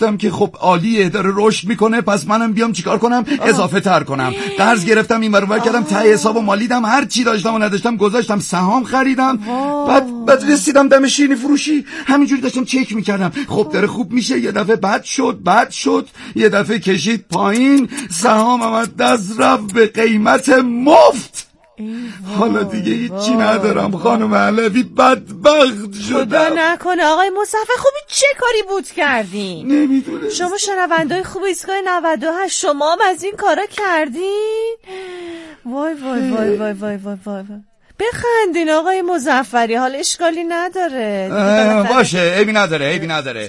گفتم که خب عالیه، داره رشد میکنه، پس منم بیام چیکار کنم؟ اضافه تر کنم. قرض گرفتم، این برابر کردم، ته حساب و مالیدم، هر چی داشتم و نداشتم گذاشتم، سهام خریدم. بعد رسیدم دم شیرینی فروشی، همینجوری داشتم چک میکردم. خب داره خوب میشه. یه دفعه بد شد، یه دفعه کشید پایین، سهامم از دست رفت به قیمت مفت. حالا دیگه هیچی ندارم خانم علوی، بدبخت شدم. خدا نکنه آقای مصطفی، خوبی چه کاری بود کردین؟ نمیدونم. شما شنونده‌های خوب ایستگاه 98 شما هم از این کارا کردین؟ وای وای وای وای وای وای وای. بخندین آقای مظفری، حال اشکالی نداره. باشه، عیبی نداره.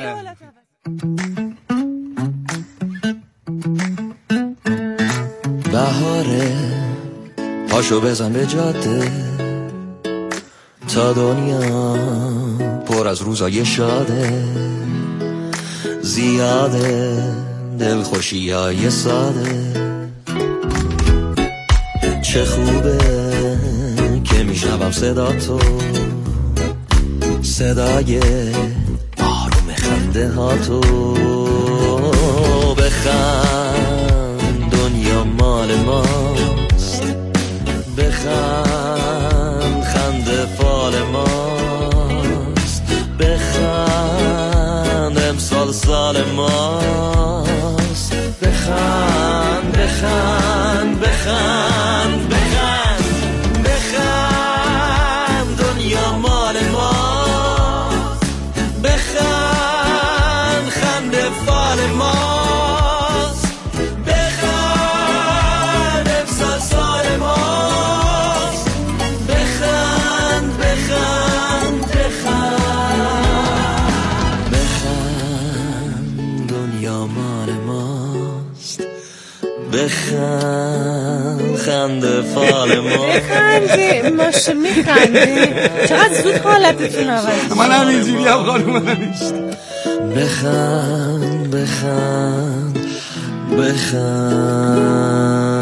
بهاره پاشو بزن به جاده، تا دنیا پر از روزای شاده، زیاده دلخوشی های ساده. چه خوبه که میشنوم صدا تو، صدای آروم خنده ها تو. بخند دنیا مال ماست، بخند خنده فال ماست، بخند امسال سال ماست. بخند بخند بخند بخند بخند دنیا مال ماست، بخند خنده فال ماست، بخند امسال سال ماست. بخند بخند بخند بخند دنیا مال ماست، بخند خنده فال ما. بخندی ماشه، میخندی چقدر زود حالتتون عوض. من همینجوری هم خانوم نمیشت. بخند بخند بخند.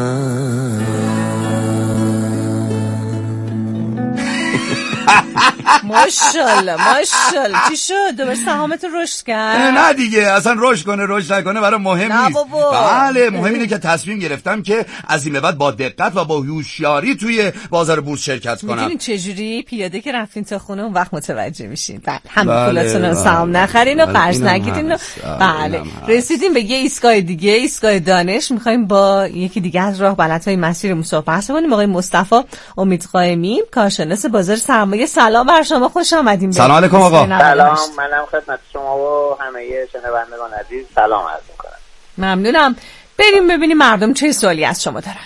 ماشاءالله چی شد؟ دوباره سهامت رشد کرد؟ نه دیگه، اصلا رشد کنه رشد نکنه برای مهم نیست. بله مهم اینه که تصمیم گرفتم که از این به بعد با دقت و با هوشیاری توی بازار بورس شرکت کنم. میدونین چجوری؟ پیاده که رفتین تا خونه اون وقت متوجه میشین. بله همه پولاتون رو سهام نخرین و قرض نگیرین. بله رسیدیم به یه ایستگاه دیگه، ایستگاه دانش. میخوایم با یکی دیگه از راه بلدهای مسیرمون صحبت کنیم. آقای مصطفی امید قائمی، کارشناس بازار سرمایه. سلام بر شما، خوش آمدیم. سلام علیکم آقا. سلام، منم خدمت شما و همه شنوندگان عزیز سلام عرض می‌کنم. ممنونم. بریم ببینیم مردم چه سوالی از شما دارن.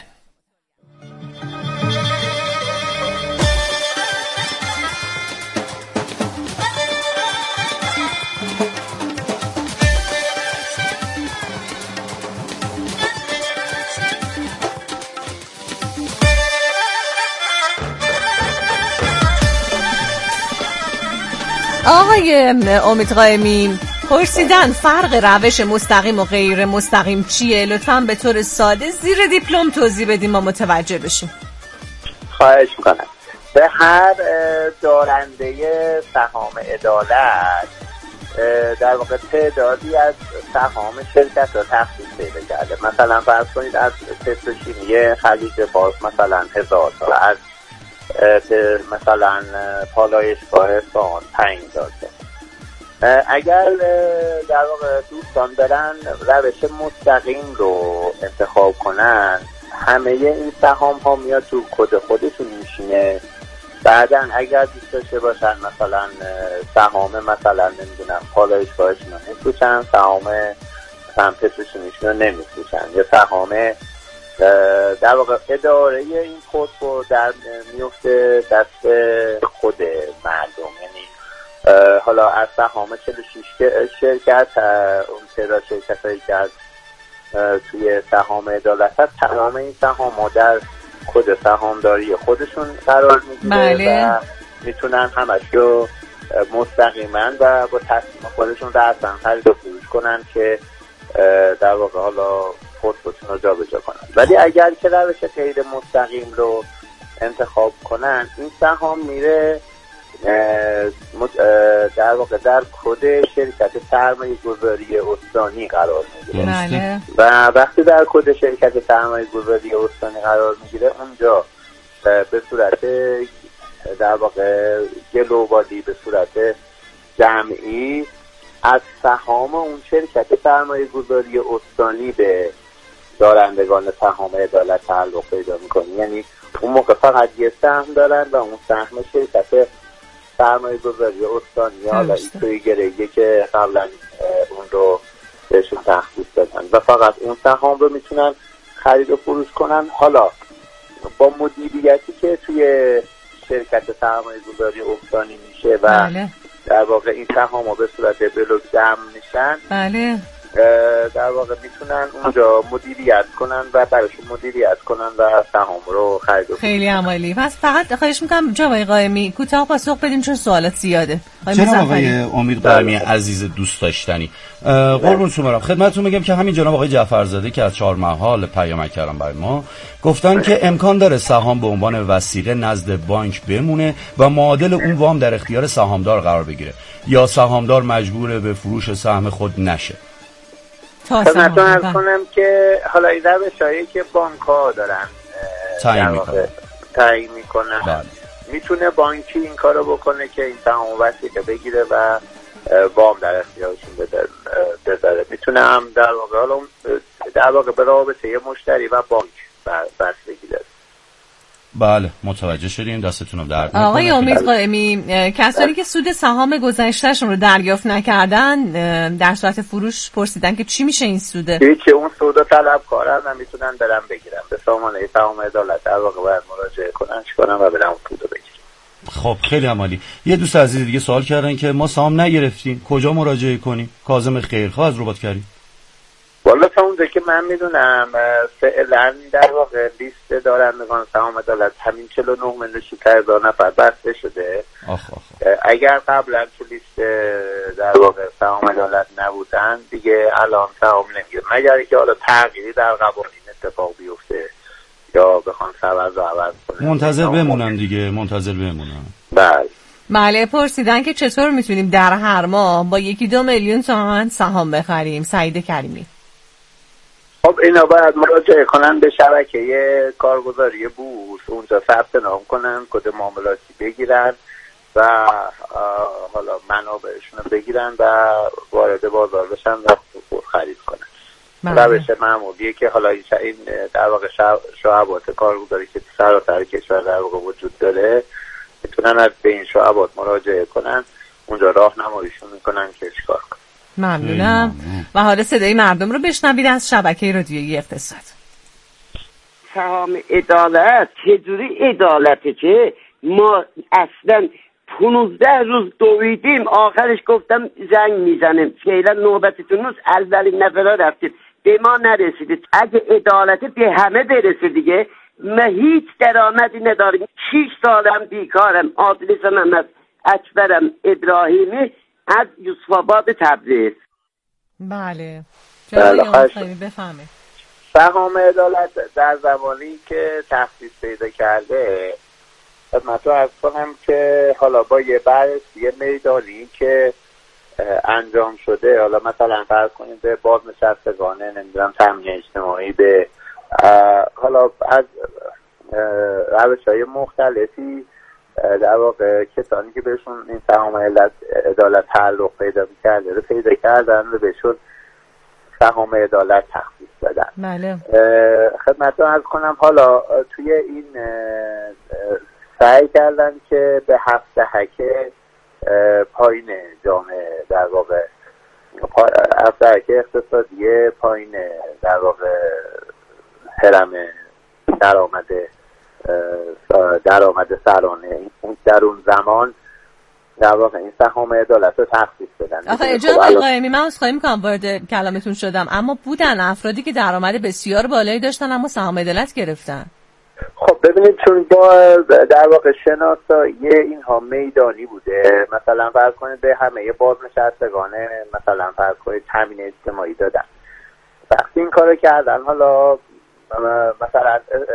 آقای امید قائمی پرسیدن فرق روش مستقیم و غیر مستقیم چیه؟ لطفاً به طور ساده زیر دیپلم توضیح بدیم ما متوجه بشیم. خواهش میکنم. به هر دارنده سهام عدالت در واقع تعدادی از سهام شرکت را تخصیص پیدا کرده. مثلا فرض کنید از پتروشیمی خلیج فارس مثلا 1000 تا، از مثلا پالایشگاه اصفهان 5000 تا. اگر در واقع دوستان برن روش مستقیم رو انتخاب کنن، همه این سهام ها میاد تو کد خودشون میشینه. بعدن اگر دوست داشته باشن مثلا سهام مثلا نمیدونم پالایشگاهشون رو نمیفروشن، سهام مثلا پتروشیمیشون رو نمیفروشن، یا سهام در واقع اداره این پورتفولیو در میفته دست خود مردم. یعنی حالا از سهام 46 شرکت اون تعداد شرکتایی که از توی سهام عدالت هست، تمام این سهام ها در کد سهامداری خودشون قرار میگیره و میتونن همش رو مستقیما و با تصمیم خودشون رأساً خرید و فروش کنن که در واقع حالا پورتفولیوشون رو جابجا کنن. ولی اگر که روش غیر مستقیم رو انتخاب کنن، این سهام میره در واقع در کد شرکت سرمایه گذاری استانی قرار میگیره و وقتی در کد شرکت سرمایه گذاری استانی قرار میگیره اونجا به صورت در واقع گلوبالی به صورت جمعی از سهام اون شرکت سرمایه گذاری استانی به دارندگان سهام عدالت تعلق پیدا میکنه. یعنی اون موقع فقط یه سهم دارن و اون سهم شرکت سرمایه گذاری استانی حالا توی گرهیه که قبلا اون رو بهشون تخصیص دادن و فقط اون سهام رو میتونن خرید و فروش کنن. حالا با مدیریتی که توی شرکت سرمایه گذاری استانی میشه و در واقع این سهام به صورت بلوک جمع میشن در واقع میتونن اونجا مدیریت کنن و براشون مدیریت کنن و سهام رو خرید. خیلی عمالی. پس فقط خواهش میکنم جوای قائمی کوتاه پاسخ بدین چون سوالات زیاده. جناب آقای امید قائمی عزیز دوست داشتنی، قربون شما برم خدمتتون میگم که همین جناب آقای جعفرزاده که از 4 محال پیام کردن برای ما گفتن که امکان داره سهام به عنوان وثیقه نزد بانک بمونه و معادل اون وام در اختیار سهامدار قرار بگیره یا سهامدار مجبور به فروش سهم خود نشه. خدمتتون عرض کنم که حالا این روشایی که بانک ها دارن تعیین میکنن میتونه بانکی این کارو بکنه که این سهام وثیقه بگیره و وام در اختیارشون بذاره. میتونه هم در واقع به رابطه مشتری و بانک بستگی داره. بله متوجه شدیم، دستتون رو درد میکنه. آقای امید قائمی، کسانی که سود سهام گذشتهشون رو دریافت نکردن در صورت فروش پرسیدن که چی میشه این سوده؟ هیچ، اون سود طلب کارن و میتونن برن بگیرن به سامانه سهام عدالت در واقع باید مراجعه کنن و برن اون سود رو بگیرن. خب خیلی عمالی. یه دوست عزیز دیگه سوال کردن که ما سهام نگرفتیم کجا مراجعه کنیم؟ کاظم خیرخواه از رباط کردیم. والا تا اونجا که من میدونم فعلا در واقع لیست دارندگان سهام عدالت همین 49,600,000 نفر بسته شده. اگر قبلا تو لیست در واقع سهام عدالت نبودن دیگه الان سهام نمیگیره مگر اینکه حالا تغییری در قوانین اتفاق بیفته یا بخوان سبز و عوض کنن. منتظر بمونن دیگه، منتظر بمونن. بله پرسیدن که چطور میتونیم در هر ماه با 1-2 میلیون تومان سهام بخریم. سعید کریمی. خب اینا باید مراجعه کنن به شبکه کارگزاری بورس، اونجا ثبت نام کنن، کد معاملاتی بگیرن و حالا منابعشون رو بگیرن و وارد بازار بشن و خرید کنن. روش معمولیه که حالا این در واقع شعبات کارگزاری که سراسر کشور در واقع وجود داره میتونن از به این شعبات مراجعه کنن، اونجا راهنماییشون میکنن که چیکار کنن. ممنونم. و حالا صدای مردم رو بشنوید از شبکه رادیویی اقتصاد. سهام عدالت چجوری عدالته که ما اصلا 15 روز دویدیم آخرش گفتم زنگ میزنم فعلا نوبتتون نیست، اولین نفرها رفتید به ما نرسیدید. اگه عدالت به همه برسه دیگه ما هیچ درآمدی نداریم. 6 سالم بیکارم. آدرسم هم از اکبرم ابراهیمی از یوسف‌آباد تبریز. بله بفهمه. سهام عدالت در زمانی که تخصیص پیدا کرده خدمتتون عرض کنم که حالا با یه بررسی میدانی که انجام شده، حالا مثلا فرض کنید به بازنشستگان نمیدونم تامین اجتماعی به حالا از روش‌های مختلفی در واقع کسانی که بهشون این سهام عدالت تعلق پیدا کرده رو پیدا کردن و بهشون سهام عدالت تخصیص دادن. بله. خدمتتون عرض کنم حالا توی این سعی کردن که به 7 دهک پایین جامعه در واقع 7 دهک اقتصادی پایین در واقع هرم درآمد سرانه در اون زمان در واقع این سهام عدالت رو تخصیص بدن. آخه جناب قائمی من عذرخواهی میکنم وارد کلامتون شدم، اما بودن افرادی که درآمد بسیار بالایی داشتن اما سهام عدالت گرفتن. خب ببینید چون با در واقع شناسایی اینها میدانی بوده، مثلا فرض کنید به همه بازنشستگان مثلا فرض کنید تامین اجتماعی دادن. وقتی این کارو کردن حالا مثلا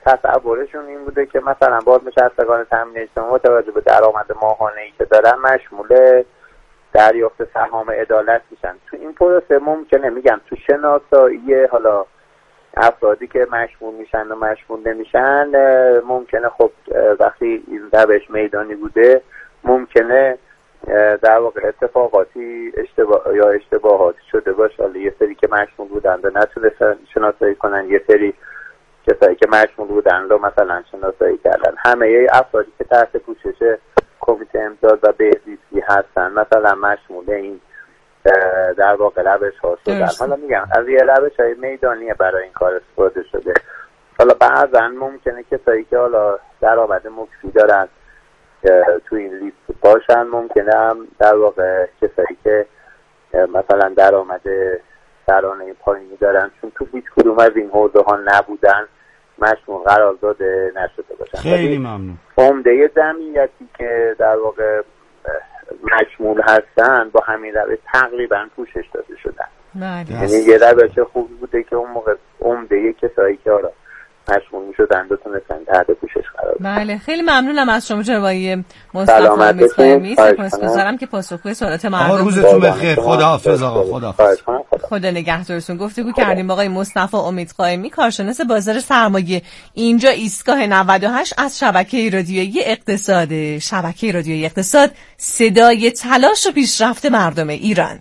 تصورشون این بوده که مثلا بازنشستگان تامین اجتماعی با توجه به درآمد ماهانه‌ای که دارن مشمول دریافت سهام عدالت میشن. تو این پروسه ممکنه میگم تو شناسایی حالا افرادی که مشمول میشن و مشمول نمیشن ممکنه خب وقتی این روش میدانی بوده ممکنه در واقع اتفاقاتی اشتباهاتی شده باشه. حالا یه سری که مشمول بودن و نتونستن شناسایی کنن، یه سری کسایی که مشمول بودن رو مثلا شناسایی کردن. همه افرادی که تحت پوشش کمیته امداد و بهزیستی هستن مثلا مشمول این در واقع روش ها شدن. حالا میگم از یه روش های میدانیه برای این کار استفاده شده. حالا بعضا ممکنه کسایی که حالا درآمد مکفی دارن تو این لیست باشن، ممکنه هم در واقع کسایی که مثلا درآمد سرانه پایینی دارن چون تو هیچ کدوم از این حوزه ها نبودن مشمول قرار داده نشده باشن. خیلی ممنون. عمده جمعیتی که در واقع مشمول هستن با همین روش تقریبا پوشش داده شدن. یعنی یه روش خوبی بوده که اون موقع عمده کسایی که حالا مشمول میشدن بتونستن تحت پوشش قرار بدن. بله خیلی ممنونم از شما جناب آقای مصطفی امیدخائمی. سپاسگزارم که پاسخگوی سوالات مردم. روزتون بخیر. خداحافظ آقا. خداحافظ. خدا نگهدارتون. گفتگو کردیم با آقای مصطفی امیدخائمی کارشناس بازار سرمایه. اینجا ایستگاه 98 از شبکه رادیویی اقتصاد. شبکه رادیویی اقتصاد، صدای تلاش و پیشرفت مردم ایران.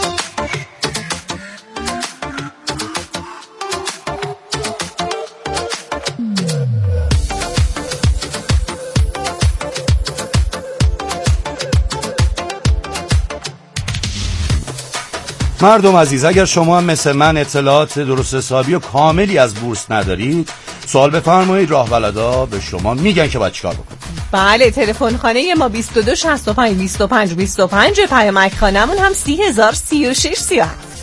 مردم عزیز، اگر شما هم مثل من اطلاعات درست حسابی و کاملی از بورس ندارید سوال بفرمایید، راهبلدا به شما میگن که باید چیکار بکنید. بله تلفن خانه ما 22 65 25 25 پیامک خانمون هم 3036 37.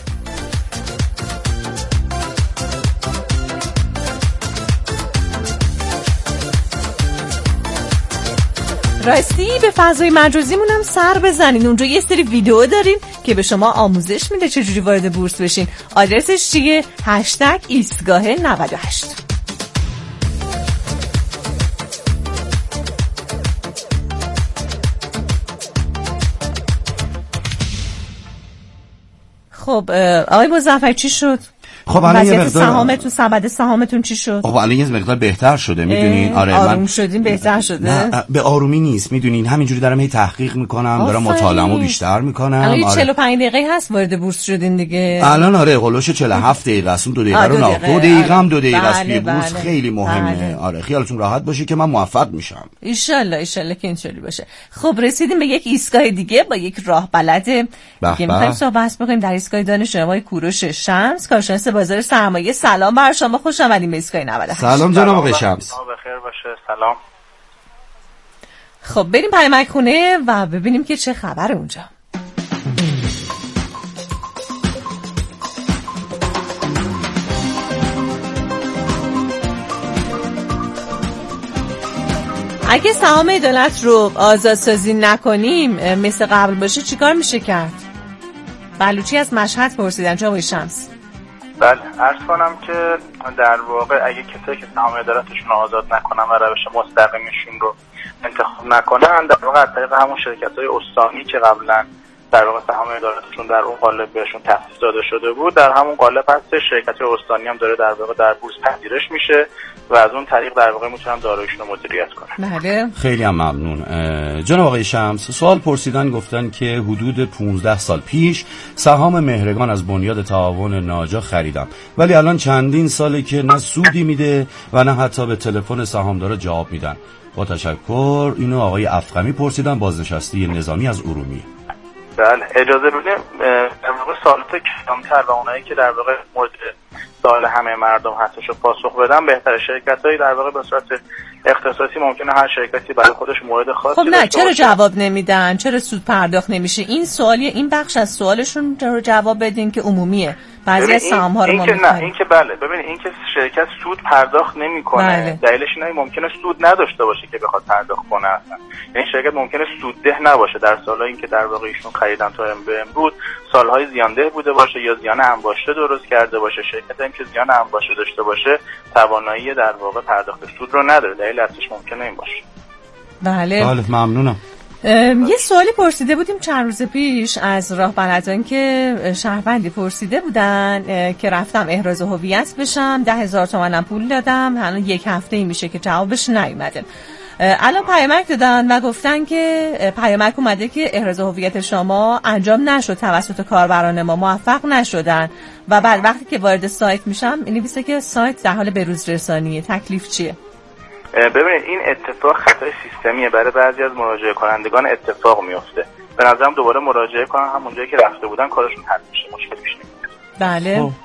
راستی به فضای مجازیمون هم سر بزنین، اونجا یه سری ویدیو دارین که به شما آموزش میده چجوری وارد بورس بشین. آدرسش چیه؟ #ایستگاه 98. خب آقای مظفر چی شد؟ خب الان یه مقدار سهامتون سبد سهامتون چی شد؟ خب الان یه مقدار بهتر شده میدونین. آره آروم شدین بهتر شده؟ نه به آرومی نیست میدونین، همینجوری دارم هی تحقیق میکنم، دارم مطالعه‌مو بیشتر میکنم. الان 45 دقیقه هست وارد بورس شدین دیگه. الان آره قلوش 47 دقیقه است. اون 2 دقیقه رو نه 2 دقیقه هم 2 دقیقه است توی بورس خیلی مهمه. آره خیالتون راحت باشه که من موفق میشم ان شاء الله که اینطوری باشه. خب رسیدیم به یک ایستگاه دیگه با یک راه بلد که می‌خوایم صحبت بکنیم در ایستگاه دانشجوی کوروش شمس، کارشناس بازار سرمایه. سلام بر شما، خوش آمدید به ایستگاه 98. سلام جناب آقای شمس. بخیر باشه. سلام. خب بریم پیامک خونه و ببینیم که چه خبره اونجا. اگه سهام عدالت رو آزادسازی نکنیم مثل قبل باشه چیکار میشه کرد؟ بلوچی از مشهد پرسیدن جناب آقای شمس. بله عرض کنم که در واقع اگه کسایی که سهام عدالتشون رو آزاد نکنن و روش مستقیمشون رو انتخاب نکنن در واقع از طریق همون شرکت‌های استانی که قبلا در واقع سهام عدالتشون در اون قالب بهشون تخصیص داده شده بود در همون قالب هست. شرکت‌های استانی هم داره در واقع در بورس پذیرش میشه و از اون طریق در واقع میتونن داراییشون رو مدیریت کنن. بله خیلی هم ممنون. جناب آقای شمس سوال پرسیدن، گفتن که حدود 15 سال پیش سهام مهرگان از بنیاد تعاون ناجا خریدم ولی الان چندین ساله که نه سودی میده و نه حتی به تلفن سهامدارا جواب میدن. با تشکر. اینو آقای افخمی پرسیدن، بازنشسته نظامی از ارومیه. بله اجازه بدیم در واقع سوالات کمتر و اونایی که در واقع مورد سوال همه مردم هستش رو پاسخ بدن بهتره. شرکت‌هایی در واقع به صورت اختصاصی ممکنه هر شرکتی برای خودش مورد خاصی خب نه چرا جواب نمیدن؟ چرا سود پرداخت نمیشه؟ این سوالیه، این بخش از سوالشون رو جواب بدین که عمومیه. بعضی از سهام‌ها رو ما نه این که بله ببینید این که شرکت سود پرداخت نمیکنه دلیلش اینه ممکنه سود نداشته باشه که بخواد پرداخت کنه اصلا. یعنی شرکت ممکنه سودده نباشه در سالایی که در واقع ایشون خریدن تا امروز سالهای زیانده بوده باشه یا زیان انباشته درست کرده باشه. شرکت هم که زیان انباشته داشته باشه توانایی در واقع پرداخت سود رو نداره. دلیل اصلیش ممکنه این باشه. بله ممنونم. یه سوالی پرسیده بودیم چند روز پیش از راهبردان که شهروندی پرسیده بودن که رفتم احراز هویت بشم 10,000 تومانم پول دادم، الان یک هفته میشه که جوابش نیومده. الان پیامک دادن و گفتن که پیامک اومده که احراز هویت شما انجام نشد توسط کاربران ما، موفق نشدن و بعد وقتی که وارد سایت میشم می‌نویسه که سایت در حال بروز رسانیه. تکلیف چیه؟ ببینید این اتفاق خطای سیستمیه، برای بعضی از مراجعه کنندگان اتفاق میفته. به نظرم دوباره مراجعه کنن، همون جایی که رفته بودن کارشون حل میشه، مشکلی پیش نمیاد. بله.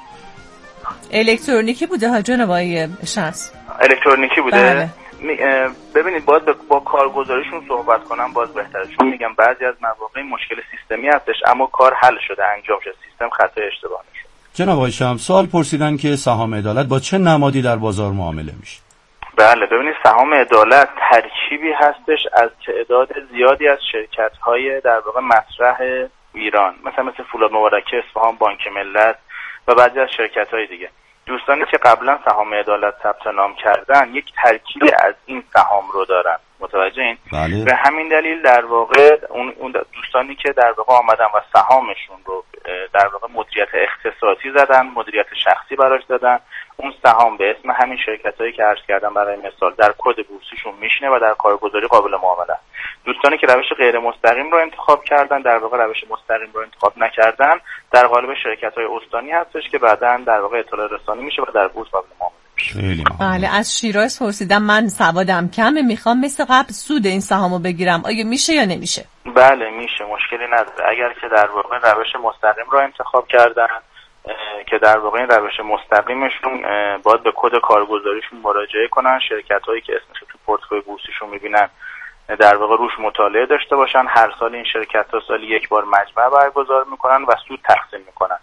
الکترونیکی بوده ها جناب آقای شخص؟ الکترونیکی بوده. بله. ببینید باید با کارگزاریشون صحبت کنم باز بهتره، چون میگم بعضی از مواقع مشکل سیستمی هستش اما کار حل شده، انجام شده، سیستم خطای اشتباه نشده. جناب آقای شمس سوال پرسیدن که سهام عدالت با چه نمادی در بازار معامله میشه؟ بله ببینید سهام عدالت ترکیبی هستش از تعداد زیادی از شرکت‌های در واقع مطرح ایران، مثل فولاد مبارکه، اصفهان، بانک ملت و بعضی از شرکت‌های دیگه. دوستانی که قبلا سهام عدالت ثبت نام کردن یک ترکیبی از این سهام رو دارن، متوجه این؟ بله. به همین دلیل در واقع اون دوستانی که در واقع آمدن و سهامشون رو در واقع مدیریت اختصاصی زدن، مدیریت شخصی براش دادن، اون سهام به اسم همین شرکتایی که عرض کردم برای مثال در کد بورسیشون میشینه و در کارگزاری قابل معامله است. دوستانی که روش غیر مستقیم رو انتخاب کردن، در واقع روش مستقیم رو انتخاب نکردن، در قالب شرکت‌های استانی هستش که بعداً در واقع اطلاع رسانی میشه و در بورس قابل معامله میشه. بله از شیراز پرسیدم، من سوادم کمه، میخوام مثل قبل سود این سهامو بگیرم، آیا میشه یا نمیشه؟ بله میشه، مشکلی نداره. اگر که در واقع روش مستقیم رو انتخاب کردن که در واقع این روش مستقیمشون باید به کد کارگزاریشون مراجعه کنن، شرکت‌هایی که اسمش تو پورتفوی بورسیشون می‌بینن در واقع روش مطالعه داشته باشن. هر سال این شرکت‌ها سالی یک بار مجمع برگزار میکنن و سود تقسیم میکنن.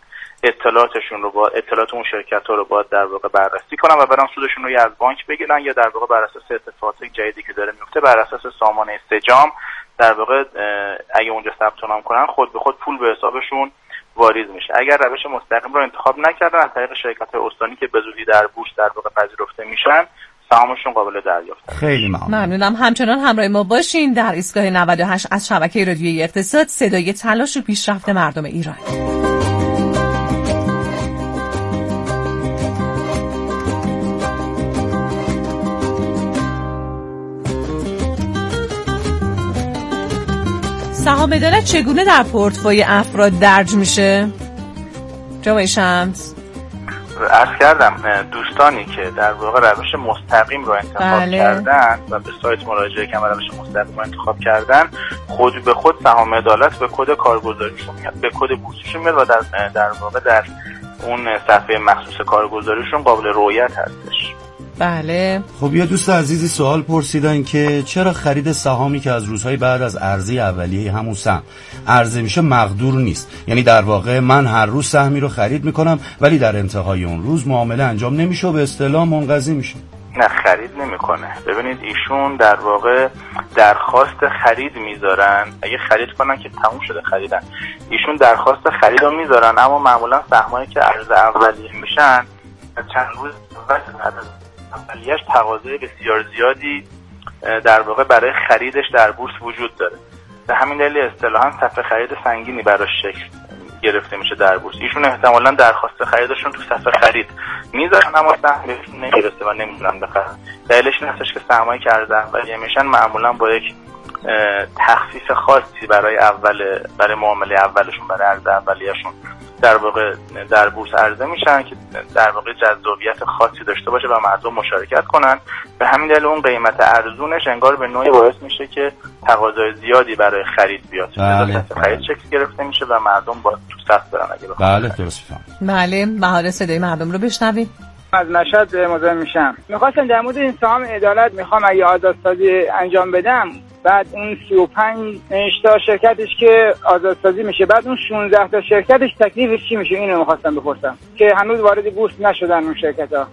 اطلاعات اون شرکت‌ها رو باید در واقع بررسی کنن و برام سودشون رو یا از بانک بگیرن یا در واقع بر اساس اتفاقات جدیدی که داره میفته بر اساس سامانه سجام در واقع اگه اونجا ثبت نام کنن خود به خود پول به حسابشون واریز میشه. اگر روش مستقیم رو انتخاب نکردن از طریق شرکت‌های استانی که به زودی در بورس در واقع پذیرفته میشن سهامشون قابل دریافت. خیلی ممنونم. همچنان همراه ما باشین در ایستگاه 98 از شبکه رادیویی اقتصاد، صدای تلاش و پیشرفت مردم ایران. سهام عدالت چگونه در پورتفوی افراد درج میشه؟ جناب شمس عرض کردم دوستانی که در واقع روش مستقیم رو انتخاب کردن و به سایت مراجعه کردن و روش مستقیم رو انتخاب کردن خود به خود سهام عدالت به کد کارگزاریشون میاد، به کد بورسیشون میاد و در واقع در اون صفحه مخصوص کارگزاریشون قابل رؤیت هستش. بله. خب یه دوست عزیزی سوال پرسیدن که چرا خرید سهامی که از روزهای بعد از عرضه اولیه همون سهم عرضه میشه مقدور نیست؟ یعنی در واقع من هر روز سهمی رو خرید میکنم ولی در انتهای اون روز معامله انجام نمیشه و به اصطلاح منقضی میشه. نه خرید نمیکنه. ببینید ایشون در واقع درخواست خرید میذارن، اگه خرید کنن که تموم شده خریدن. ایشون درخواست خرید رو میذارن اما معمولا سهمایی که عرضه اولیه میشن چند روز بعد اولیه‌اش تقاضای بسیار زیادی در واقع برای خریدش در بورس وجود داره. به همین دلیل اصطلاحاً صفحه خرید سنگینی براش شکل گرفته میشه در بورس. ایشون احتمالاً درخواست خریدشون تو صفحه خرید میذارن اما سهم بهشون نمیرسه و نمیتونن بخرن. دلیلش این هستش که سهمایی که عرضه اولیه میشن معمولاً با یک تخفیف خاصی برای معامله اولشون، برای عرضه اولیه‌شون در واقع در بورس عرضه میشن که در واقع جذابیت خاصی داشته باشه و مردم مشارکت کنن. به همین دلیل اون قیمت ارزونش انگار به نوعی باعث میشه که تقاضای زیادی برای خرید بیاد. خرید شکل گرفته میشه و مردم با تو صف برن اگه بخوام. بله درست فهمیدم. بله، بهار صدای مردم رو بشنوید. از مشهد مزاحم میشم. میخواستم در مورد این سهام عدالت میخوام اگه آزادسازی انجام بدم، بعد اون 35 تا شرکتش که آزادسازی میشه، بعد اون 16 تا شرکتش تکلیفش چی میشه؟ اینو میخواستم بپرسم که هنوز وارد بورس نشدن اون شرکت‌ها.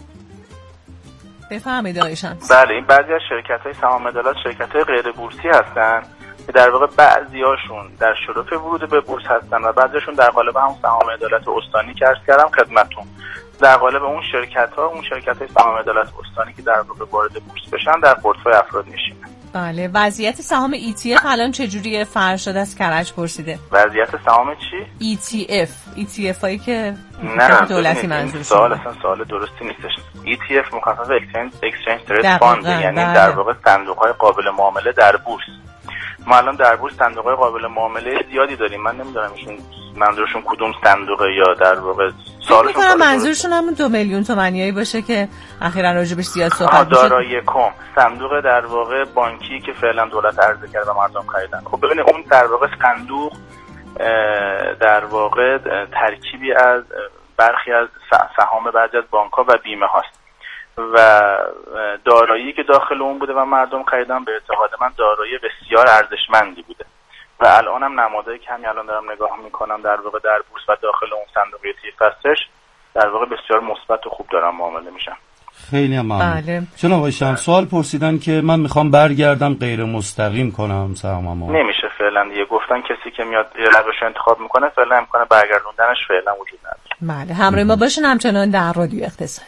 بفهمید آقای شمس. بله، این بعضی از شرکت‌های سهام عدالت شرکت‌های غیر بورسی هستن که در واقع بعضیاشون در شروط ورود به بورس هستن و بعضیاشون در قالب همون سهام عدالت استانی که عرض کردم خدمتتون، در قالب اون شرکت‌های سهام عدالت استانی که در واقع وارد بورس بشن در پورتفوی افراد میشینن. بله، وضعیت سهام ETF الان چجوریه؟ فرشاد از کرج پرسیده. وضعیت سهام چی؟ ETF هایی که نه دولتی منظور سوال اصلا سوال درستی نیستش. ETF مخفف Exchange Traded Fund، یعنی در واقع صندوق‌های قابل معامله در بورس. ما الان در بورس صندوق‌های قابل معامله زیادی داریم. من نمیدونم ایشون منظورشون کدوم صندوقه یا در واقع سوالشون منظورشون همون 2 میلیون تومانیایی باشه که اخیراً راجبش زیاد صحبت میشه. دارایی کم صندوق در واقع بانکی که فعلا دولت عرضه کرده و مردم خریدن. خب ببینید اون در واقع صندوق در واقع ترکیبی از برخی از سهام بعضی از بانک‌ها و بیمه هاست و دارایی که داخل اون بوده و مردم خریدن به اعتقاد من دارایی بسیار ارزشمندی بوده و الانم نمادهای کمی الان دارم نگاه میکنم در واقع در بورس و داخل اون صندوق ETF هستش، در واقع بسیار مثبت و خوب دارم معامله میشن. خیلی ممنون. بله. جناب آقای شمس سوال پرسیدن که من میخوام برگردم غیر مستقیم کنم سهاممو. نمیشه فعلا دیگه، گفتن کسی که میاد روش انتخاب میکنه فعلا امکان برگردوندنش فعلا وجود نداره. بله، همراه ما باشین همچنان در رادیو اقتصاد.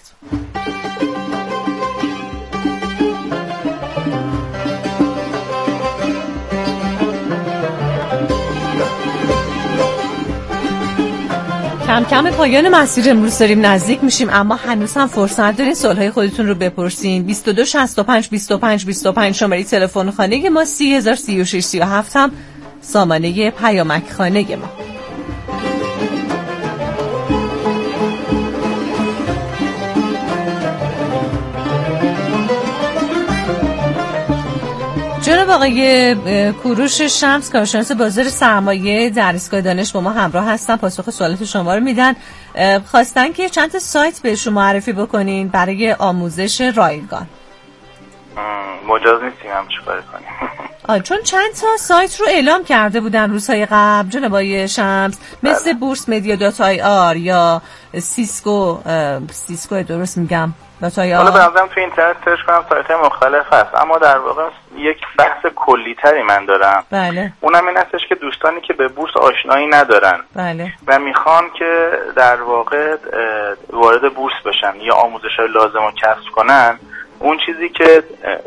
کم کم پایان مسیر امروز داریم نزدیک میشیم، اما هنوز هم فرصت دارین سوالهای خودتون رو بپرسین. 22 65 25 25 شماره تلفن خانه ما، 3036 37 هم سامانه پیامک خانه ما. جناب آقای کوروش شمس کارشناس بازار سرمایه در ایستگاه دانش با ما همراه هستن، پاسخ سوالات شما رو میدن. خواستن که چند تا سایت بهشون معرفی بکنین برای آموزش رایگان. مجاز نیستیم هم چیکار کنیم؟ چون چند تا سایت رو اعلام کرده بودن روزهای قبل جناب آقای شمس، مثل بورس مدیا دات آی آر یا سیسکو درست میگم حالا به نظرم تو اینترنت سرچ کنم سایت‌های مختلف هست، اما در واقع یک بحث کلی‌تری من دارم. بله. اونم این هستش که دوستانی که به بورس آشنایی ندارن بله. و میخوان که در واقع وارد بورس بشن یا آموزش‌های لازم رو کسب کنن، اون چیزی که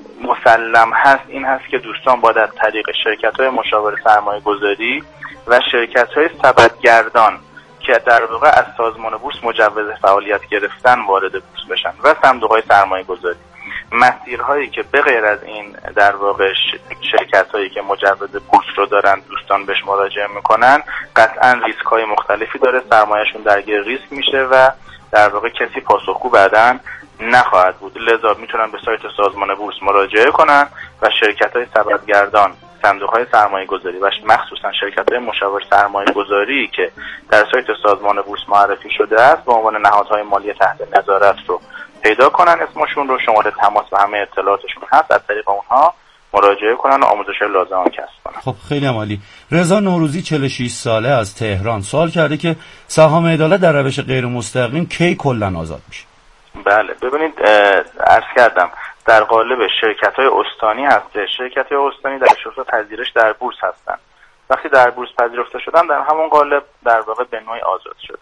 مسلم هست این هست که دوستان باید از طریق شرکت‌های مشاور سرمایه‌گذاری و شرکت‌های سبدگردان که در واقع از سازمان بورس مجوز فعالیت گرفتن وارد بورس بشن و صندوق‌های سرمایه‌گذاری. مسیرهایی که به غیر از این در واقع شرکت‌هایی که مجوز بورس رو دارن دوستان بهش مراجعه میکنن، قطعاً ریسک‌های مختلفی داره، سرمایه‌شون درگیر ریسک میشه و در واقع کسی پاسخگو بعداً نخواهد بود. لذا میتونن به سایت سازمان بورس مراجعه کنن و شرکت‌های سبدگردان، صندوق‌های سرمایه‌گذاری و مخصوصاً شرکت‌های مشاور سرمایه‌گذاری که در سایت سازمان بورس معرفی شده است به عنوان نهادهای مالی تحت نظارت رو پیدا کنن، اسمشون رو، شماره تماس و همه اطلاعاتشون هست، از طریق اونها مراجعه کنن و آموزش‌های لازم کسب کنن. خب خیلی عالی. رضا نوروزی 46 ساله از تهران سوال کرده که سهام عدالت در روش غیر مستقیم کی کلاً آزاد میشه؟ بله، ببینید عرض کردم در قالب شرکت‌های استانی هست. شرکت‌های استانی در شرط پذیرش در بورس هستن. وقتی در بورس پذیرفته شدن در همون قالب در واقع به نوعی آزاد شده.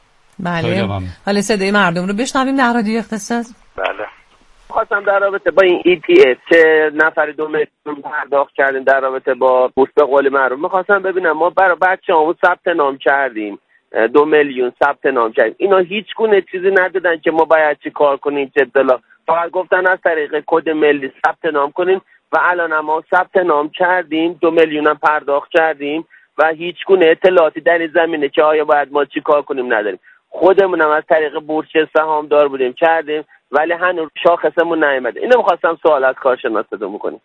بله. حالا صدای مردم رو بشنویم در رادیو اقتصاد. بله. خواستم در رابطه با این ETF که نفر 2 میلیون پرداخت کردیم در رابطه با بورس به قول معروف، می‌خواستم ببینم ما برای بچه‌هامون ثبت نام کردیم، 2 میلیون ثبت نام کردیم، اینا هیچ گونه چیزی ندادن که ما باید چی کار کنیم، چه اطلاع، فقط گفتن از طریق کد ملی ثبت نام کنیم و الان ما ثبت نام کردیم، 2 میلیون هم پرداخت کردیم و هیچ گونه اطلاعاتی در این زمینه که آیا باید ما چی کار کنیم نداریم. خودمون هم از طریق بورس سهامدار بودیم کردیم ولی هنوز شاخصمون نیامده. اینو می‌خواستم سوال از کارشناساتون بکنم.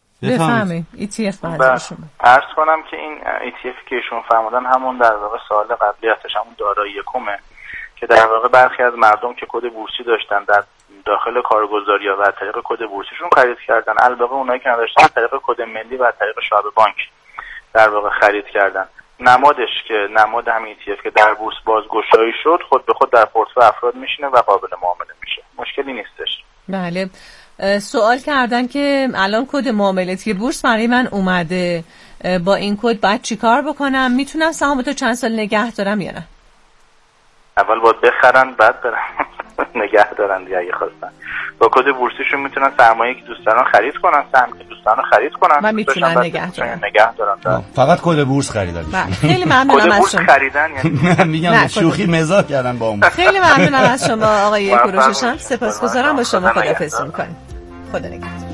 بفهمید ETF بعدشون عرض کنم که این ETF که ایشون فرمودن همون در واقع سوال قبلی هستش، همون دارایی کمه که در واقع برخی از مردم که کد بورسی داشتن در داخل کارگزاری‌ها و از طریق کد بورسیشون خرید کردن، البته اونایی که نداشتن از طریق کد ملی و از طریق شعب بانک در واقع خرید کردن. نمادش که نماد همین ETF که در بورس بازگشایی شد خود به خود در پورتفوی افراد میشینه و قابل معامله میشه، مشکلی نیستش. بله. سوال کردن که الان کد معاملاتی بورس برای من اومده، با این کد باید چی کار بکنم؟ میتونم سهامتو چند سال نگه دارم یا نه؟ اول باید بخرن بعد برن نگه دارن دیگه اگه خواستن. با کد بورسیشون میتونن سرمایه‌ای که دوست دارن خرید کنن، سهمی که دوست دارن خرید کنن و میتونن نگه دارن. فقط کد بورس خریدن. خیلی ممنونم از شما. خریدن یعنی میگم شوخی مزاح کردن با اون. خیلی ممنونم از شما آقای کوروششان، سپاسگزارم. با شما خداحافظی می‌کنم. خدا نگهدار.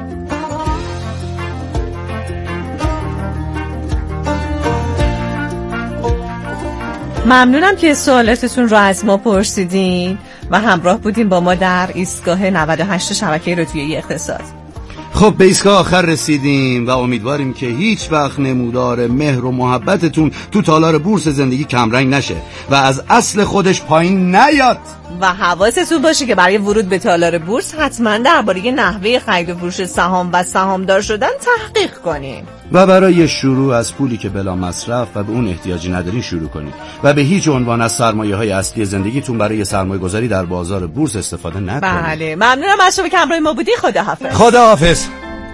ممنونم که سوالاتتون رو از ما پرسیدین و همراه بودیم با ما در ایستگاه 98 شبکه رادیویی اقتصاد. خب به ایستگاه آخر رسیدیم و امیدواریم که هیچ وقت نمودار مهر و محبتتون تو تالار بورس زندگی کمرنگ نشه و از اصل خودش پایین نیاد. و حواستون باشه که برای ورود به تالار بورس حتما درباره نحوه خرید و فروش سهام و سهامدار شدن تحقیق کنیم و برای شروع از پولی که بلا مصرف و به اون احتیاجی ندارین شروع کنید و به هیچ عنوان از سرمایه‌های اصلی زندگیتون برای سرمایه‌گذاری در بازار بورس استفاده نکنید. بله ممنونم از شما که همراه ما بودی. خداحافظ. خداحافظ.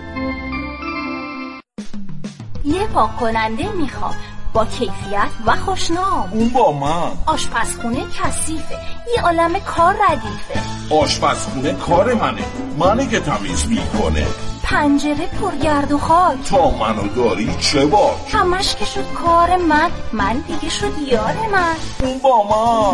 یه پاک کننده میخوام با کیفیت و خوشنام. اون با من. آشپزخونه کثیفه، یه عالمه کار ردیفه. آشپزخونه کار منه که تمیز میکنه. پنجره پرگرد و خاک. تا منو داری چه باک. همش که شد کار من دیگه شد یار من. اون با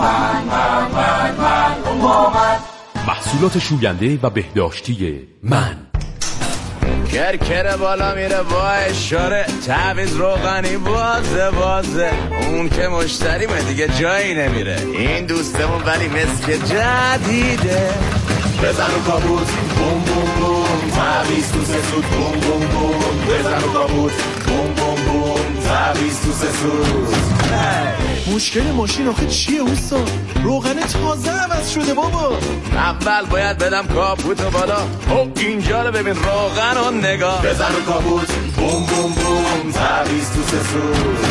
من. محصولات شوینده و بهداشتی من. کرکر بالا میره با اشاره، تعویض روغنی بازه اون که مشتریمه دیگه جایی نمیره. این دوستمون ولی مسک جدیده. بزن و کابوت بوم بوم بوم، تعویض تو سه سود بوم بوم بوم. بزن و کابوت بوم بوم بوم، تعویض تو سه سود. مشکل ماشین آخه چیه اوستا؟ روغن تازه عوض شده بابا. اول باید بدم کاپوتو بالا. او اینجا رو ببین روغن و نگاه. بزن و کاپوت بوم بوم بوم، تعویض تو سه سود.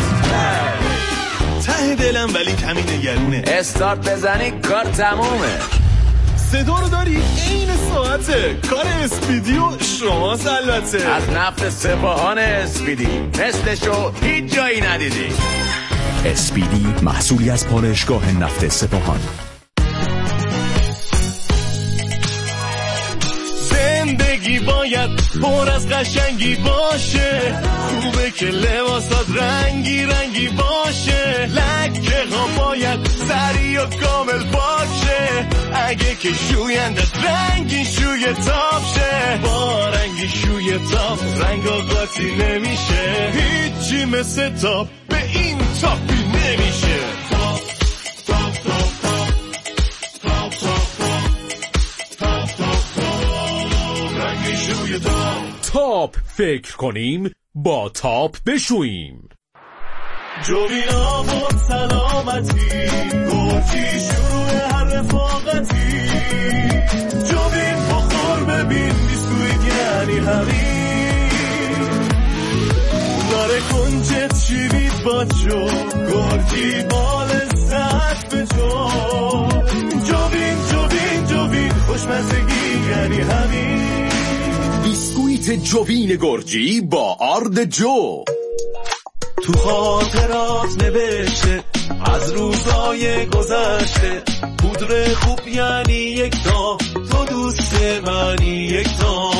ته دلم ولی کمی نگرونه. استارت بزنی کار تمومه. صدا رو داری؟ این ساعته. کار اسپیدی و شما البته. از نفت سپاهان اسپیدی مثلشو هیچ جایی ندیدی. اسپیدی محصولی از پالایشگاه نفت سپاهان. زندگی باید پر از قشنگی باشه، خوبه که لباسات رنگی باشه، لکه ها باید سری و کامل باشه، اگه که شویندت رنگی شوی تاپ شه، با رنگی شوی تاپ رنگ و قاطی نمیشه، هیچی مثل تاپ به این تاپی نمیشه. تاپ فکر کنیم با تاپ بشوییم. جوین آباد سلامتی، گرچی شروع هر رفاقتی، جوین بخور ببین بیسکویت یعنی همین، داره کنجت شیوید با جو، گرچی بال سخت به جو، جوین خوشمزگی یعنی همین. بیسکویت جوین گرجی با آرد جو. تو خاطرات نوشته از روزای گذشته، پودر خوب یعنی یک تا، تو دوست منی یک تا،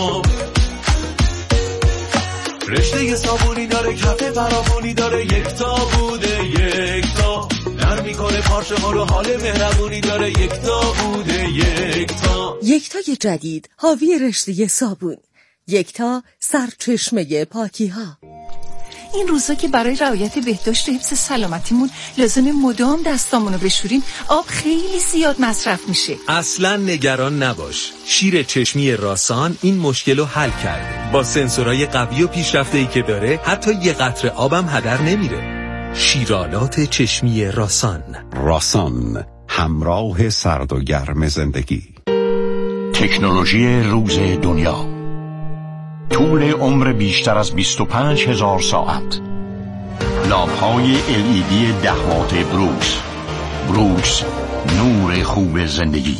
رشته صابونی داره کف فراوانی داره، یک تا بوده یک تا، نرم میکنه پارچه ها رو، حال مهربونی داره، یک تا بوده یک تا. یکتای جدید حاوی رشته صابون، یکتا سرچشمه پاکی ها. این روزا که برای رعایت بهداشت و حفظ سلامتیمون لازم مدام دستامونو بشوریم، آب خیلی زیاد مصرف میشه. اصلا نگران نباش، شیر چشمی راسان این مشکل رو حل کرده. با سنسورهای قوی و پیشرفته‌ای که داره حتی یه قطره آبم هدر نمیره. شیرالات چشمی راسان. راسان همراه سرد و گرم زندگی. تکنولوژی روز دنیا، طول عمر بیشتر از 25,000 ساعت. لامپ‌های LED 10 وات بروکس، نور خوب زندگی.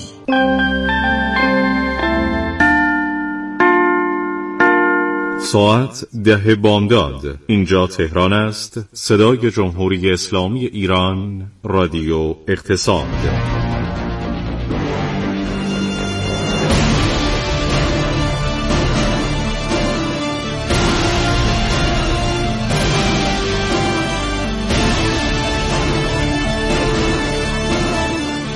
ساعت 10 بامداد. اینجا تهران است. صدای جمهوری اسلامی ایران، رادیو اقتصاد.